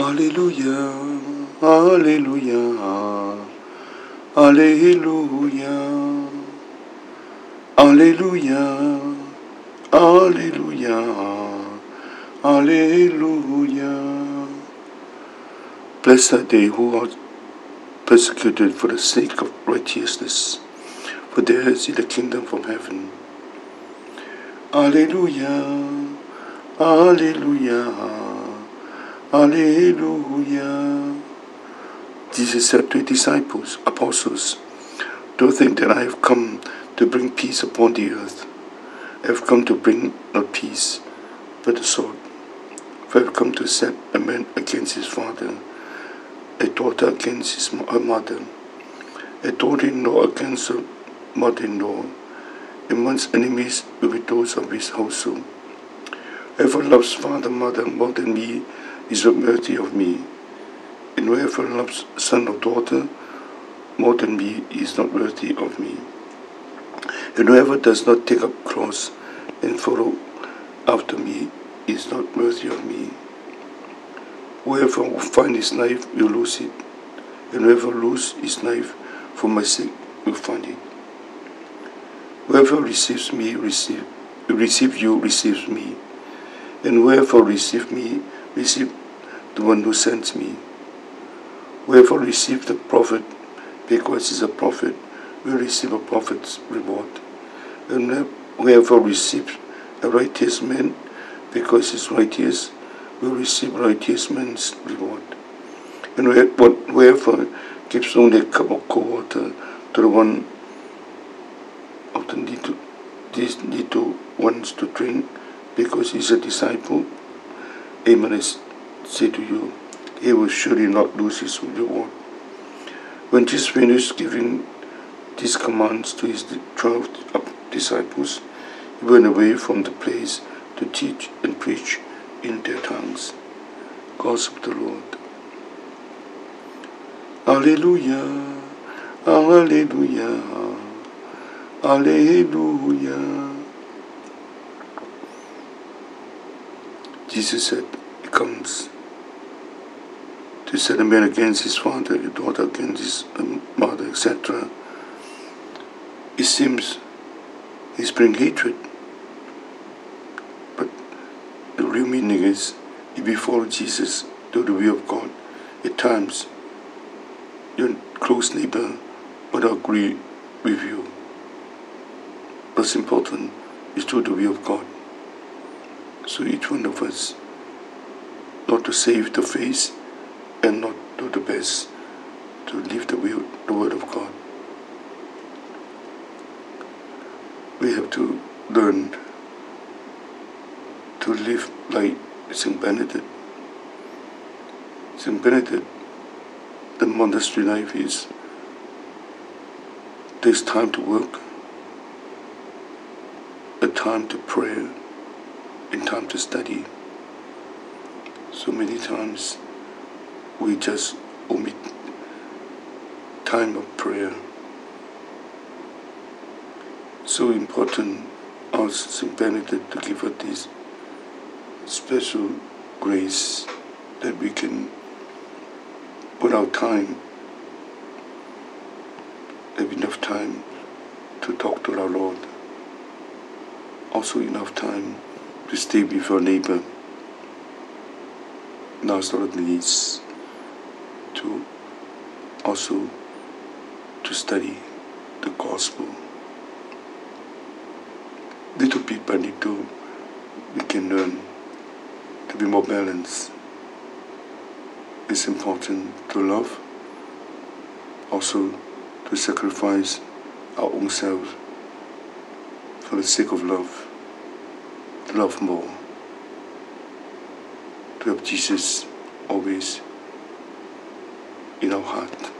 Alleluia, Alleluia, Alleluia, Alleluia, Alleluia, Alleluia. Blessed are they who are persecuted for the sake of righteousness, for theirs is the kingdom from heaven. Alleluia, Alleluia, Alleluia. Jesus said to his disciples, apostles, don't think that I have come to bring peace upon the earth. I have come to bring not peace, but a sword. For I have come to set a man against his father, a daughter against her mother, a daughter-in-law against her mother-in-law, and one's enemies will be those of his household. Whoever loves father and mother more than me is not worthy of me, and whoever loves son or daughter more than me is not worthy of me. And whoever does not take up cross and follow after me is not worthy of me. Whoever will find his life will lose it, and whoever loses his life for my sake will find it. Whoever receives me receives me, and whoever receives me receives the one who sends me. Whoever receives the prophet because he is a prophet will receive a prophet's reward, and whoever receives a righteous man because he is righteous will receive a righteous man's reward. And whoever gives only a cup of cold water to the one of the these little ones to drink because he is a disciple, amen, I say to you, he will surely not lose his reward. When Jesus finished giving these commands to his 12 disciples, he went away from the place to teach and preach in their tongues. Gospel of the Lord. Alleluia, Alleluia, Alleluia. Jesus said, he comes to set a man against his father, a daughter against his mother, etc. It seems he's bringing hatred, but the real meaning is, if you follow Jesus, do the will of God, at times your close neighbor would agree with you. What's important is to do the will of God. So each one of us, not to save the face and not do the best to live the word of God. We have to learn to live like Saint Benedict. Saint Benedict, the monastery life is, there's time to work, a time to pray, and time to study. So many times we just omit time of prayer. So important, ask Saint Benedict to give us this special grace that we can put our time, have enough time to talk to our Lord. Also enough time to stay with our neighbor. Now sort of needs to also to study the gospel. Little bit by little we can learn to be more balanced. It's important to love, also to sacrifice our own self for the sake of love, to love more, to have Jesus always in our heart.